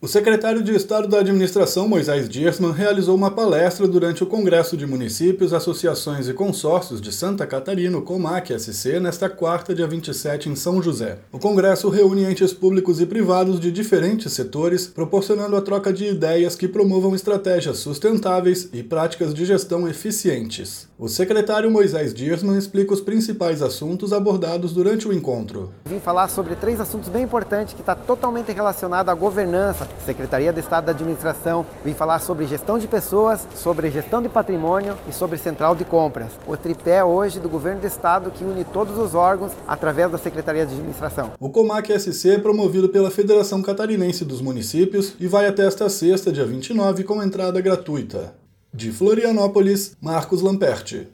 O secretário de Estado da Administração, Moisés Dias Mann, realizou uma palestra durante o Congresso de Municípios, Associações e Consórcios de Santa Catarina, o COMAC-SC, nesta quarta, dia 27, em São José. O Congresso reúne entes públicos e privados de diferentes setores, proporcionando a troca de ideias que promovam estratégias sustentáveis e práticas de gestão eficientes. O secretário Moisés Dias Mann explica os principais assuntos abordados durante o encontro. Vim falar sobre 3 assuntos bem importantes que está totalmente relacionado à governança, Secretaria de Estado da Administração. Vim falar sobre gestão de pessoas, sobre gestão de patrimônio e sobre central de compras. O tripé hoje do governo do Estado que une todos os órgãos através da Secretaria de Administração. O COMAC-SC é promovido pela Federação Catarinense dos Municípios e vai até esta sexta, dia 29, com entrada gratuita. De Florianópolis, Marcos Lamperti.